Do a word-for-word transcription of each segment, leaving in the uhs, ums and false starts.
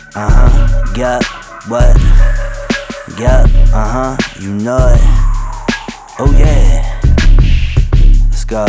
Uh-huh, yup, what? Yup, uh-huh, you know it. Oh yeah. Let's go,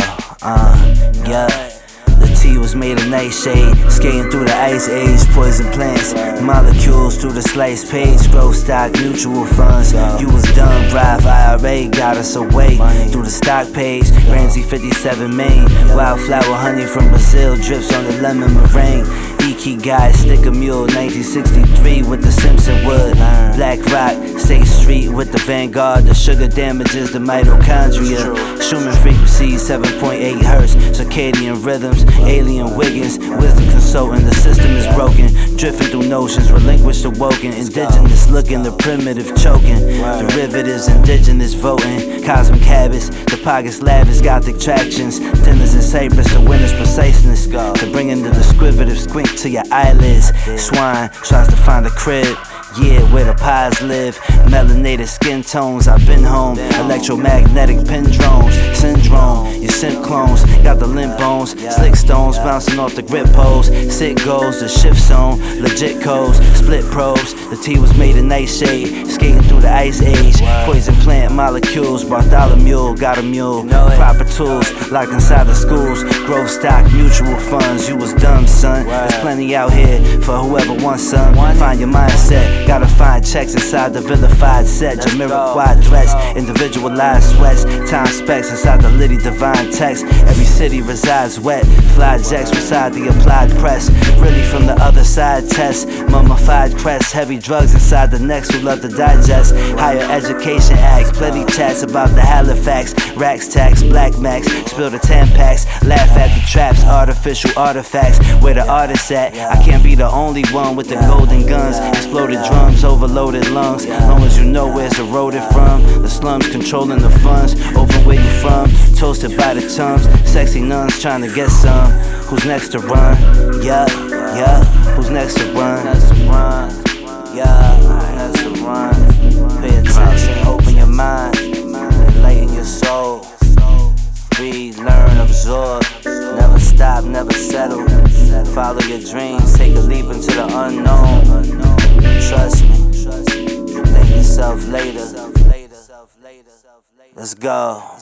uh, yup. The tea was made of nightshade, skating through the ice age, poison plants, molecules through the slice page, growth stock, mutual funds. You was done, Rive I R A got us away through the stock page. Ramsey fifty-seven Maine, wildflower honey from Brazil drips on the lemon meringue. Ikigai, stick a mule, nineteen sixty-three with the Simpson wood. Black Rock, State Street with the Vanguard. The sugar damages the mitochondria. Schumann frequencies, seven point eight hertz. Circadian rhythms, alien Wiggins. Wisdom consultant, the system is broken. Drifting through notions, relinquished awoken. Indigenous looking, the primitive choking. Derivatives, indigenous voting. Cosmic habits, the pockets lavish. Gothic tractions, dinners in Cyprus. The winner's preciseness to bring in the descriptive squint to your eyelids. Swine tries to find a crib, yeah, where the pies live. Melanated skin tones, I've been home. Electromagnetic pendromes, syndrome. Your simp clones got the limp bones. Slick stones bouncing off the grip poles. Sick goes the shift zone. Legit codes, split probes. The tea was made of nightshade, skating through the ice age. Poison plant molecules. Bartholomew got a mule. Proper tools locked inside the schools. Growth stock, mutual funds. You was dumb, son. There's plenty out here for whoever wants some. Find your mindset. Gotta find checks inside the vilified set. Jamiroquai dress, individualized sweats. Time specs inside the litty divine text. Every city resides wet. Fly jacks beside the applied press. Really from the other side test. Mummified crest. Heavy drugs inside the necks who love to digest. Higher Education Act. Plenty chats about the Halifax. Racks tax, black max. Spill the Tampax. Laugh at the traps. Artificial artifacts. Where the artists at? I can't be the only one with the golden guns. Exploded drums, overloaded lungs. Long as you know where it's eroded from. The slums controlling the funds. Open where you from. Toasted by the tums. Sexy nuns trying to get some. Who's next to run? Yeah, yeah. Who's next to run? Yeah, who's next to run? Pay attention, open your mind, enlighten your soul. Read, learn, absorb. Never stop, never settle. Follow your dreams, take a leap into the unknown. Trust me, thank yourself later. Let's go.